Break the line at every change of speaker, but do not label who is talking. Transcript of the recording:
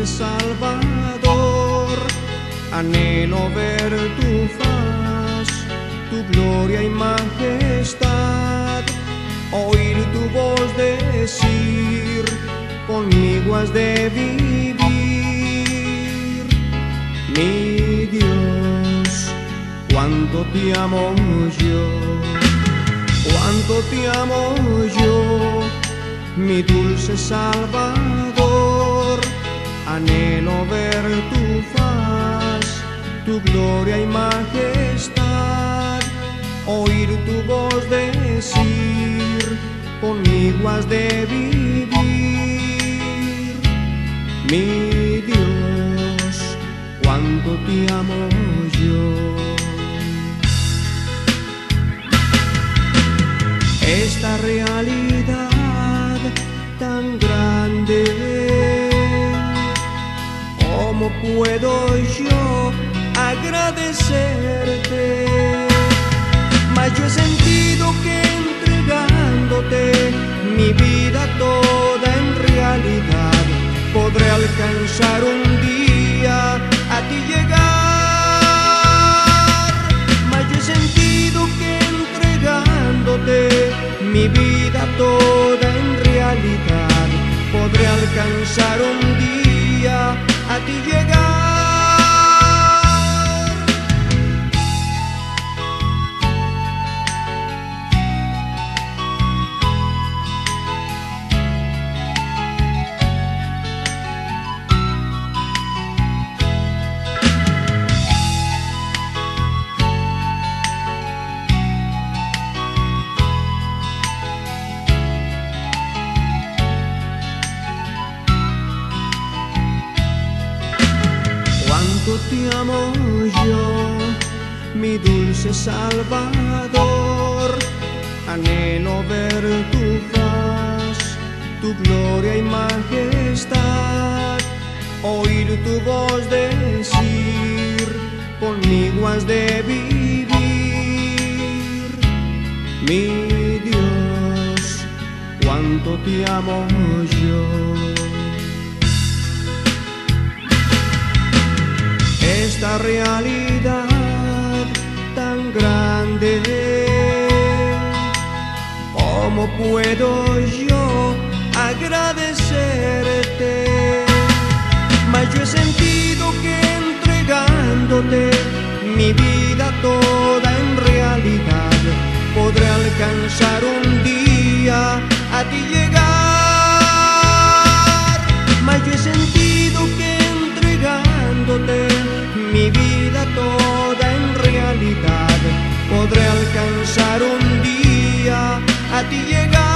dulce Salvador. Anhelo ver tu faz, tu gloria y majestad, oír tu voz decir, conmigo has de vivir. Mi Dios, cuánto te amo yo, cuánto te amo yo, mi dulce Salvador. Anhelo ver tu faz, tu gloria y majestad, oír tu voz decir, conmigo has de vivir. Mi Dios, cuánto te amo yo. Esta realidad tan grande, ¿cómo puedo yo agradecerte? Mas yo he sentido que entregándote mi vida toda en realidad, podré alcanzar un día a ti llegar. Mas yo he sentido que entregándote mi vida toda en realidad, podré alcanzar un día a ti llegar. Cuánto te amo yo, mi dulce Salvador. Anhelo ver tu faz, tu gloria y majestad, oír tu voz decir, conmigo has de vivir. Mi Dios, cuánto te amo yo. Esta realidad tan grande, ¿cómo puedo yo agradecerte? Mas yo he sentido que entregándote mi vida toda en realidad, podré alcanzar un día a ti llegar. Mas yo he sentido que entregándote mi vida toda en realidad, podré alcanzar un día a ti llegar.